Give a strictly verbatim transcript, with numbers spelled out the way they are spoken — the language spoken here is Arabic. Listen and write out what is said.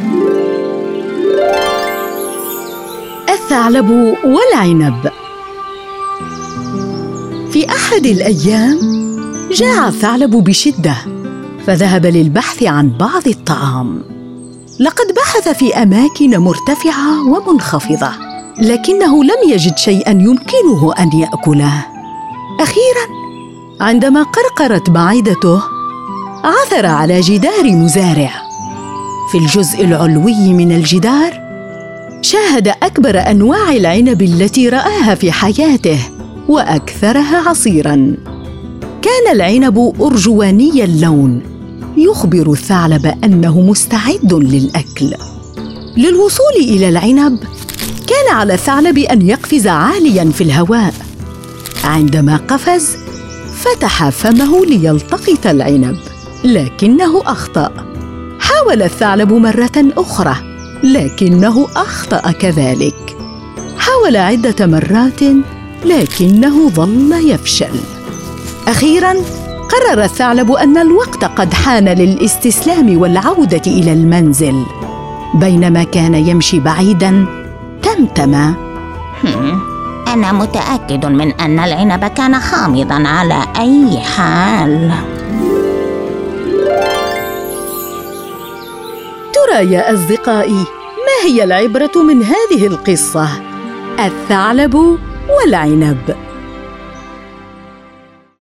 الثعلب والعنب. في أحد الأيام جاع الثعلب بشدة، فذهب للبحث عن بعض الطعام. لقد بحث في أماكن مرتفعة ومنخفضة، لكنه لم يجد شيئاً يمكنه أن يأكله. أخيراً عندما قرقرت معدته، عثر على جدار مزارع. في الجزء العلوي من الجدار شاهد أكبر أنواع العنب التي رآها في حياته وأكثرها عصيراً. كان العنب أرجواني اللون، يخبر الثعلب أنه مستعد للأكل. للوصول إلى العنب كان على الثعلب أن يقفز عالياً في الهواء. عندما قفز فتح فمه ليلتقط العنب، لكنه أخطأ. حاول الثعلب مرة أخرى، لكنه أخطأ كذلك. حاول عدة مرات، لكنه ظل يفشل. أخيراً قرر الثعلب أن الوقت قد حان للاستسلام والعودة إلى المنزل. بينما كان يمشي بعيداً تمتم: أنا متأكد من أن العنب كان حامضاً على أي حال. ترى يا أصدقائي، ما هي العبرة من هذه القصة؟ الثعلب والعنب.